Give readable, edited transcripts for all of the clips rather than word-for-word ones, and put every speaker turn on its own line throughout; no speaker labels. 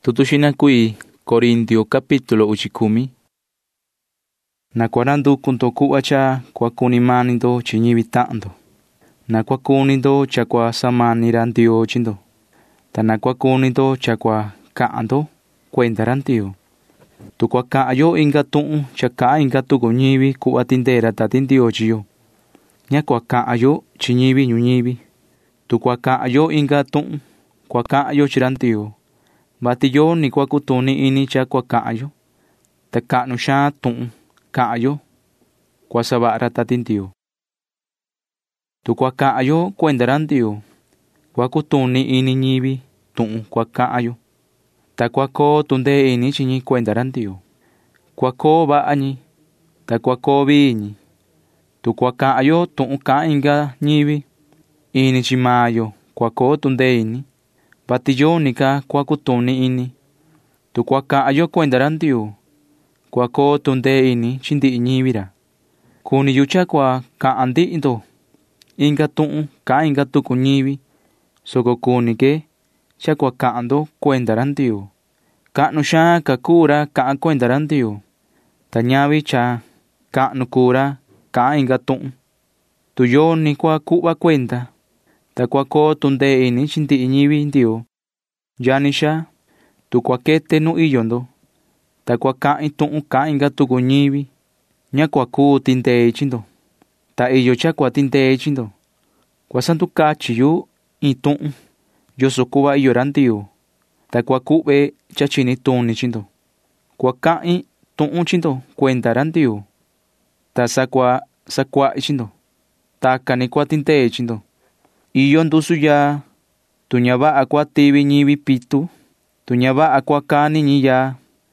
Tutu xina kui Corintio capítulo 10. Na kuarandu kunto ku'a cha kuakuni manindo chi ñivi ta'ando. Na kuakunindo cha kua samanira Ndioo chindo. Ta na kuakunindo cha kua ka'ando kuenda ra Ndioo. Tu kua ka'ayo inga tu'un cha ka'a inga tuku ñivi ku'va tindera Tati Ndioo chiyo. Ña kua ka'ayo chi ñivi ñuñivi. Tu kua ka'ayo inga tu'un kua ka'ayo chi ra Ndioo. Vati yo ni kua kutuni ini cha kua ka'ayo. Ta ka'nu xaan tu'un ka'ayo kua sava'a ra Tati Ndioo. Tu kua ka'ayo kuenda ra Ndioo, kua kutuni ini ñivi tu'un kua ka'ayo. Ta kua koo tundee ini chi ñi kuenda ra Ndioo. Kua koo va'a ñi, ta kua koo vii ñi. Tu kua ka'ayo tu'un ka'an inga ñivi, ini chi mayo kua koo tundee ini. Vati yo ni ka kua kutuni ini. Tu kua ka'ayo kuenda ra Ndioo, kua koo tundee ini chi ndi'i ñivi ra. Kuni yu cha kua ka'an ndi'indo inga tu'un ka'an inga tuku ñivi, soko kuni ke cha kua ka'ando kuenda ra Ndioo. Ka'nu xaan ka kuu ra ka'an kuenda ra Ndioo, ta ñavi cha ka'nu kuu ra ka'an inga tu'un. Tu yo ni kua ku'va kuenda, ta kua koo tundee ini chi ndi'i ñivi Ndioo. Yani xa, tu kua kete nu iyo ndo, ta kua ka'in tu'un ka'an inga tuku ñivi, ña kua kuu tindee chindo. Ta iyo cha kua tindee chindo. Kua sandukachi yu in tu'un yoso kuva iyo ra Ndioo, ta kua ku've cha chini tuni chindo. Kua ka'in tu'un chindo kuenda ra Ndioo, ta sakua'i chindo. Taka ni kua tindee chindo. Iyo ndusu ya, tu ña va'a kua tivi ñivi pitu, tu ña va'a kua kani ñi ya,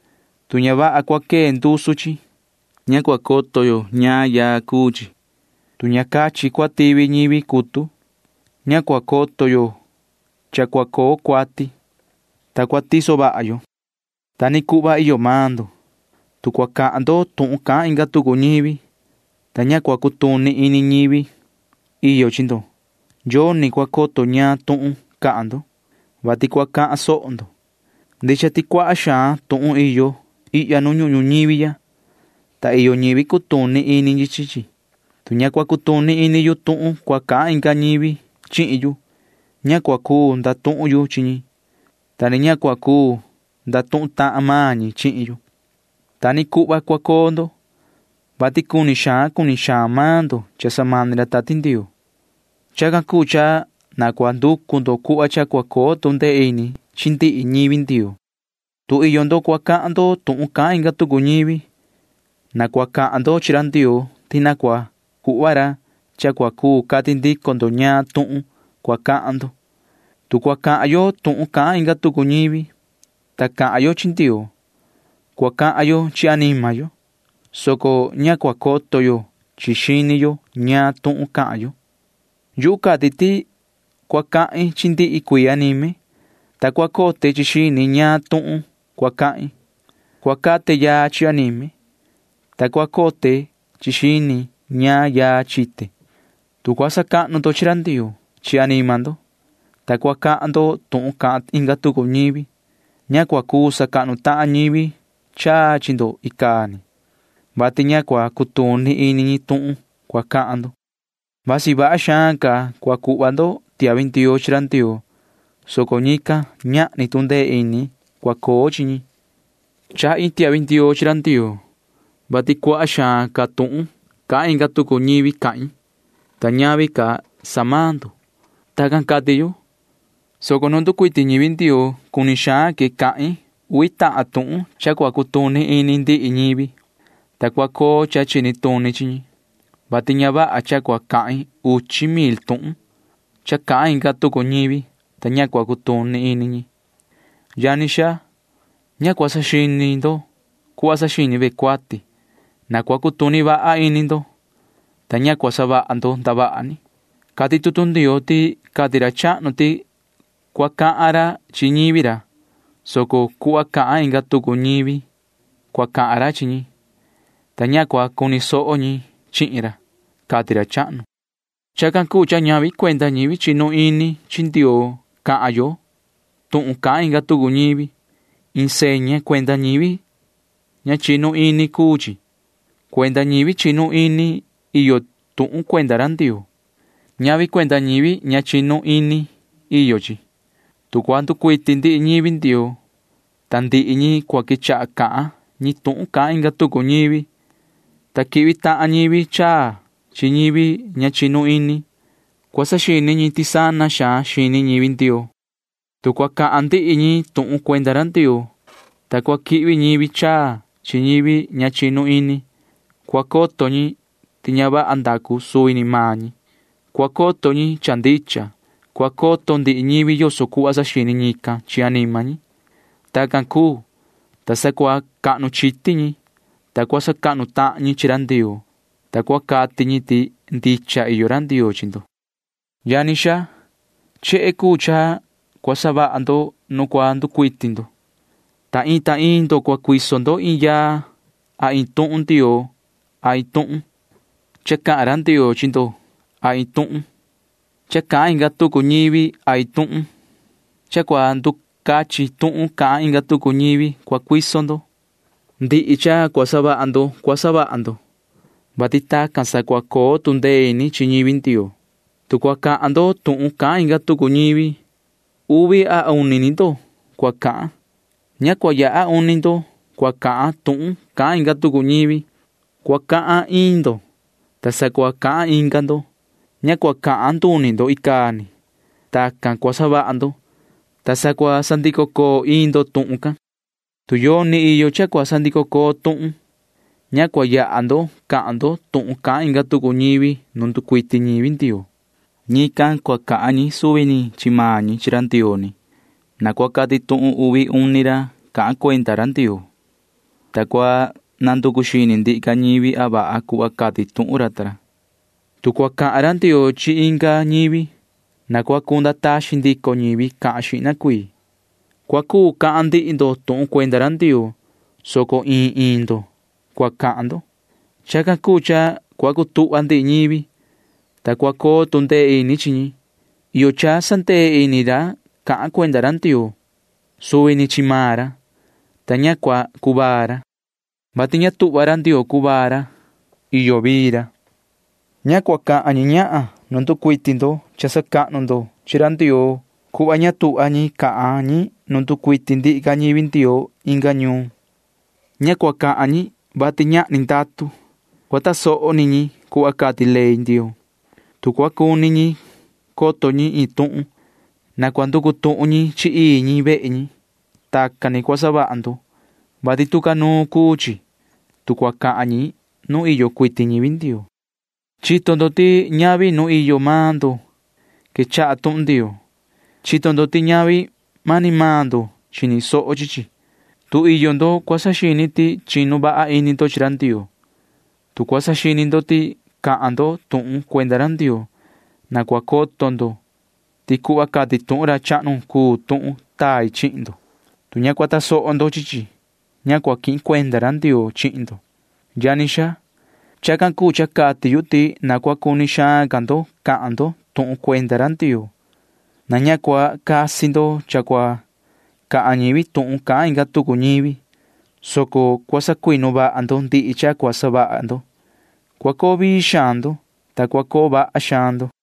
tu ña va'a kua kee ndusu chi, ña kua koto yo ñaa ya kuu chi. Tu ña kachi kua tivi ñivi kutu, ña kua koto yo cha kua koo kuati, ta kua tiso va'a yo. Ta ni ku'va iyo maa ndo. Tu kua ka'ando tu'un ka'an inga tuku ñivi, ta ña kua kutuni ini ñivi iyo chindo. Yo ni kua koto ñaa tu'un ka'ando, vati kua ka'an so'o ndo. Ndicha ti kua'a xaan tu'un iyo i'ya nu ñu'un ñuñivi ya, ta iyo ñivi kutuni ini ñi chichi. Tu ña kua kutuni ini yu tu'un kua ka'an inga ñivi chi'in yu, ña kua kuu ndatu'un yu chi ñi, ta ni ña kua kuu ndatu'un ta'an maa ñi chi'in yu. Ta ni ku'va kua koo ndo, vati kuni xaan maa ndo cha samani ra Tati Ndioo. Chakan kuu cha na kua nduku ndo ku'va cha kua koo tundee ini chi ndi'i ñivi Ndioo. Tu iyo ndo kua ka'an ndo tu'un ka'an inga tuku ñivi, na kua ka'an ndo chi ra Ndioo ti na kua ku'va ra cha kua kuu kati ndiko ndo ñaa tu'un kua ka'an ndo. Tu kua ka'an yo tu'un ka'an inga tuku ñivi, ta ka'an yo chi Ndioo, kua ka'an yo chi anima yo, soko ña kua koto yo chi xini yo ñaa tu'un ka'an yo. Yu'u kati ti kua ka'in chi ndi'i kuii anime, ta kua kote chi xini ñaa tu'un kua ka'in. Kua kate yaa chi anime, ta kua kote chi xini ñaa yaa chite. Tu kua saka'nu ndo chi ra Ndioo chi anima ndo, ta kua ka'an ndo tu'un ka'an inga tuku ñivi, ña kua kuu saka'nu ta'an ñivi chaa chi ndo ikani, vati ña kua kutuni ini ñi tu'un kua ka'an ndo. Vasi va'a xaan ka kua ku'va ndo tiavi Ndioo chi ra Ndioo, soko ñika ña'ni tundee ini kua koo chi ñi. Cha'i tiavi Ndioo chi ra Ndioo, vati kua'a xaan ka tu'un ka'an inga tuku ñivi ka'in, ta ñavi ka samaa ndo. Takan kati yu, soko nu ndukuiti ñivi Ndioo kuni xaan ke ka'in uvi ta'an tu'un cha kua kutuni ini ndi'i ñivi, ta kua koo cha chini tuni chi ñi. Vati ña va'a cha kua ka'in 8,000 tu'un cha ka'an inga tuku ñivi, ta ña kua kutuni ini ñi. Yani xa, ña kua saxini ndo ku'va saxini ve kuati, na kua kutuni va'a ini ndo, ta ña kua sava'a ndo ndava'a ni. Kati tutu Ndioo ti kati ra cha'nu ti kua ka'an ra chi ñivi ra, soko ku'va ka'an inga tuku ñivi kua ka'an ra chi ñi, ta ña kua kuni so'o ñi chi'in ra, kati ra cha'nu. Chakan kuu cha ñavi kuenda ñivi chinu ini chi Ndioo ka'an yo tu'un ka'an inga tuku ñivi, enseña cuenta ñivi ña chinu ini kuchi. Cuenta ñivi chinu ini iyo tu'un cuenta ra Ndioo. Ñavi cuenta ñivi ña chinu ini iyo chi. Tu cuandu cuiti ndi'i ñivi Ndioo, ta ndi'i ñi cua kicha'a ka'an ñi tu'un ka'an inga tuku ñivi, ta ki'vi ta'an ñivi chaa chi ñivi ña chinu ini, cua saxini ñi tisana xaan xini ñivi Ndioo. Tu cua ka'an ndi'i ñi tu'un cuenta ra Ndioo, ta cua ki'vi ñivi chaa chi ñivi ña chinu ini, cua koto ñi ti ña va'a ndaku suvi ni maa ñi. Cua koto ñi cha ndicha, cua koto ndi'i ñivi yoso ku'va saxini ñikan chi anima ñi. Takan kuu, ta sa cua ka'nu chiti ñi, ta cua saka'nu ta'an ñi chi ra Ndioo, ta cua kati ñi ti ndicha iyo ra Ndioo chi ndo. Yani xa, che'e kuu cha cua sava'a ndo nu cua ndukuiti ndo. Ta in ndo cua kuiso ndo in yaa a in tu'un Ndioo a in tu'un. Cha ka'an ra Ndioo chi ndo a in tu'un. Cha ka'an inga tuku ñivi a in tu'un. Cha cua ndukachi tu'un ka'an inga tuku ñivi cua kuiso ndo. Ndi'i cha cua sava'a ndo. Vati takan sa cua koo tundee ini chi ñivi Ndioo. Tu cua ka'an ndo tu'un ka'an inga tuku ñivi, uvi a uni ni ndo cua ka'an. Ña cua ya'a uni ndo cua ka'an tu'un ka'an inga tuku ñivi. Cua ka'an in ndo, ta sa cua ka'an inga ndo. Ña cua ka'an nduni ndo ikani. Takan cua sava'a ndo, ta sa cua sandiko koo in ndo tu'un kan. Tu yoo ni iyo cha cua sandiko koo tu'un. Ña cua ya'a ndo ka'an ndo tu'un ka'an inga tuku ñivi nu ndukuiti ñivi Ndioo. Ñikan cua ka'an ñi suvi ni chi maa ñi chi ra Ndioo ni. Na cua kati tu'un uvi uni ra ka'an cuenta ra Ndioo. Ta cua nanduku xini ndi'i ka ñivi a va'a ku'va kati tu'un ra tara. Tu cua ka'an ra Ndioo chi inga ñivi, na cua kunda taxi ndiko ñivi ka'an xi'na kuii. Cua kuu ka'an ndi'i ndo tu'un cuenta ra Ndioo, soko in ndo cua ka'an ndo. Chakan kuu cha cua kutu'va ndi'i ñivi, ta cua koo tundee ini chi ñi. Iyo cha santee ini ra ka'an cuenta ra Ndioo, suvi ni chi maa ra, ta ña cua kuvaa ra. Vati ña tu'va ra Ndioo kuvaa ra, iyo vii ra. Ña cua ka'an ñi ña'a nu ndukuiti ndo cha saka'nu ndo chi ra Ndioo, ku'va ña tu'va ñi ka'an ñi nu ndukuiti ndi'i ka ñivi Ndioo inga ñuu. Ña cua ka'an ñi vati ña'ni ndatu, cua taso'o ni ñi ku'va kati ley Ndioo. Tu cua kuni ñi koto ñi in tu'un, na cua nduku tu'un ñi chi ii ñi ve'e ñi. Takan ni cua sava'a ndo, vati tu kanuu kuu chi, tu cua ka'an ñi nu iyo kuiti ñivi Ndioo. Chito ndo ti ñavi nu iyo maa ndo kecha'a tu'un Ndioo. Chito ndo ti ñavi mani maa ndo chini so'o chichi. Tu iyo ndo cua saxini ti chinu va'a ini ndo chi ra Ndioo. Tu cua saxini ndo ti ka'an ndo tu'un cuenta ra Ndioo, na cua koto ndo ti ku'va kati tu'un ra cha'nu kuu tu'un tai chi'in ndo. Tu ña cua taso'o ndo chichi, ña cua ki'in cuenta ra Ndioo chi'in ndo. Yani xa, chakan kuu cha kati yu ti na cua kuni xaan ka ndo ka'an ndo tu'un cuenta ra Ndioo. Na ña cua kasi ndo cha cua ka'an ñivi tu'un ka'an inga tuku ñivi, soko cua sakuinu va'a ndo ndi'i cha cua sava'a ndo. Cua koo vii xaan ndo, ta cua koo va'a xaan ndo.